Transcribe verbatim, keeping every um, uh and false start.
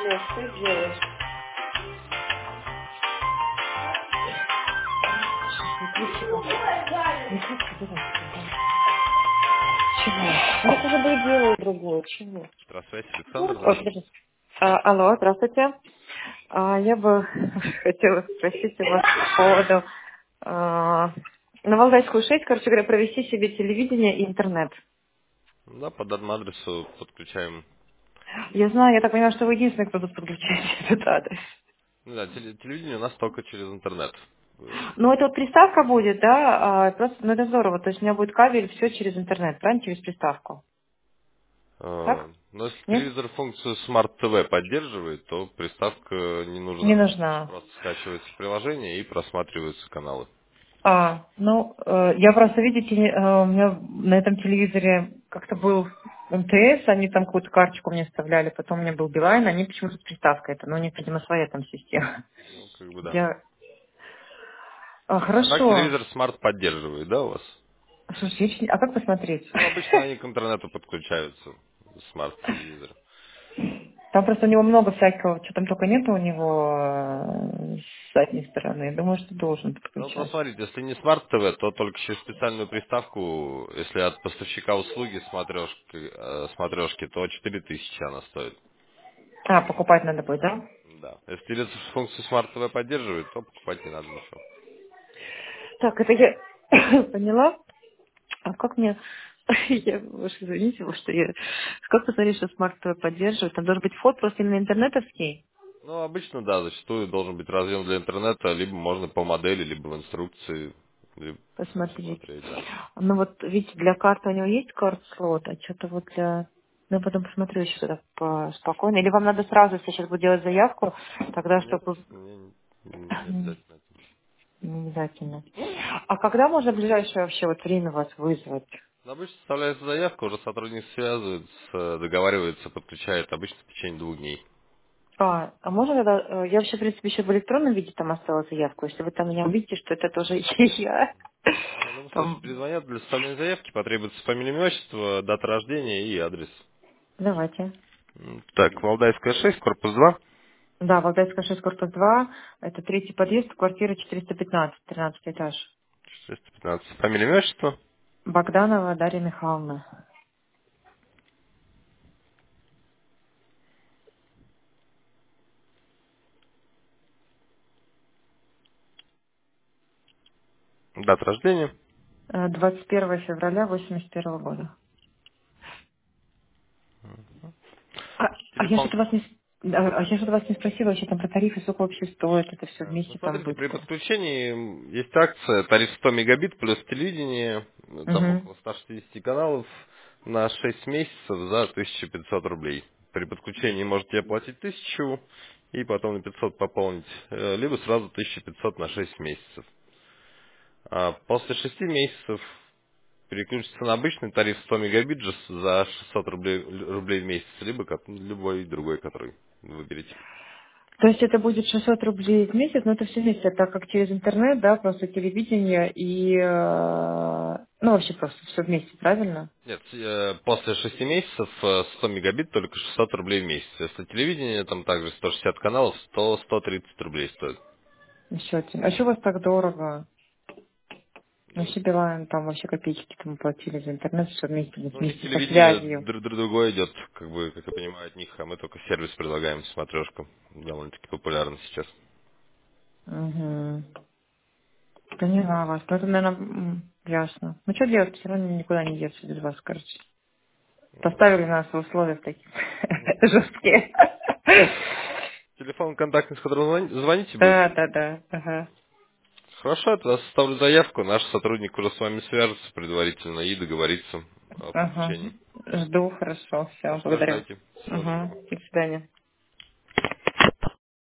Лёш, что делаешь? Сейчас выключи его. Выключи, давай, давай. Чего? Ну, так уже бы и делаю другое. Чего? Здравствуйте, Александр, Ой, да? подожди. А, алло, здравствуйте. А, я бы хотела спросить у вас по поводу а, на Валдайскую шесть, короче говоря, провести себе телевидение и интернет. Да, по данному адресу подключаем. Я знаю, я так понимаю, что вы единственный, кто тут подключает этот адрес. Ну да, теле- телевидение у нас только через интернет. Э, Ну, это вот приставка будет, да, а, просто, ну, это здорово, то есть у меня будет кабель, все через интернет, правильно, через приставку, так? Но если Нет? телевизор функцию Smart ти ви поддерживает, то приставка не Не нужна. нужна. Просто скачивается приложение и просматриваются каналы. А, ну, э, я просто, видите, не- э, у меня на этом телевизоре как-то был МТС, они там какую-то карточку мне вставляли, потом у меня был Билайн, они почему-то с приставкой это, ну, у них, видимо, своя там система. Ну, как бы да. Я... А, А так хорошо. телевизор Smart поддерживает, да, у вас? Слушай, я чё- а как посмотреть? Ну, обычно они к интернету подключаются, смарт-телевизор. Там просто у него много всякого, что там только нету у него э, с задней стороны. Я думаю, что должен Ну, просто подключать. смотрите, если не Smart ти ви, то только через специальную приставку, если от поставщика услуги смотрешки, э, смотрешки, то четыре тысячи она стоит. А, покупать надо будет, да? Да. Если телевизор функцию Smart ти ви поддерживает, то покупать не надо ничего. Так, это я поняла. А как мне... Я, уж извините, потому что я... Как посмотреть, что смарт ТВ поддерживает? Там должен быть вход просто именно интернетовский? Ну, обычно, да, зачастую должен быть разъем для интернета, либо можно по модели, либо в инструкции, либо Посмотреть. посмотреть, да. Ну вот, видите, для карты у него есть карт-слот, а что-то вот для... Ну, я потом посмотрю еще тогда по- спокойно. Или вам надо сразу, если я сейчас буду делать заявку, тогда Нет, чтобы... мне не не обязательно это. Не обязательно. А когда можно в ближайшее вообще вот время вас вызвать? Но обычно составляется заявка, уже сотрудник связывается, э, договаривается, подключает, обычно в течение двух дней. А, а можно тогда, э, я вообще, в принципе, еще в электронном виде там оставила заявку, если вы там меня увидите, что это тоже я. Ну, в любом случае, Там, перезвонят для составления заявки, потребуется фамилия, имя, отчество, дата рождения и адрес. давайте. М, Так, Валдайская шесть, корпус два. Да, Валдайская шесть, корпус два, это третий подъезд, квартира четыреста пятнадцать, тринадцатый этаж. четыреста пятнадцать. Фамилия, имя, отчество, Богданова Дарья Михайловна. дата рождения. Э, двадцать первого февраля восемьдесят первого года. А, а я Телефон. что-то вас не... с- А а я что-то вас не спросила вообще там про тарифы, сколько вообще стоит, это все А, Ну, вместе там смотрите, будет. при подключении м, есть акция, тариф сто мегабит плюс телевидение, э, там Угу. около ста шестидесяти каналов на шесть месяцев за тысячу пятьсот рублей. При подключении можете оплатить тысячу и потом на пятьсот пополнить, э, либо сразу тысяча пятьсот на шесть месяцев. А после шести месяцев переключится на обычный тариф сто мегабит же за шестьсот рублей, рублей в месяц, либо как- любой другой, который выберете. То есть это будет шестьсот рублей в месяц, но это все вместе, так как через интернет, да, просто телевидение и, э, ну, вообще просто все вместе, правильно? Нет, э, после шести месяцев э, сто мегабит только шестьсот рублей в месяц. Если телевидение, там также сто шестьдесят каналов, то сто тридцать рублей стоит. Еще один. А что у вас так дорого? Ну, Ну, все Билайн, там вообще копеечки там платили за интернет, все вместе, ну, у них вместе со телевидение связью. друг друг другое идет, как бы, как я понимаю, от них, а мы только сервис предлагаем, смотрешку. Довольно-таки популярно сейчас. Угу. Поняла вас. Ну, это, наверное, ясно. Ну, что делать? Все равно никуда не деться без вас, короче. Поставили нас в условия такие Мгм. жесткие. Телефон контактный, с которого звон- звоните будет? Да, да, да. Ага. Хорошо, я тогда составлю заявку, наш сотрудник уже с вами свяжется предварительно и договорится о Ага. подключении. Жду, хорошо. Все, Хорошо, благодарю. ждайте. Всего доброго. Угу. До свидания.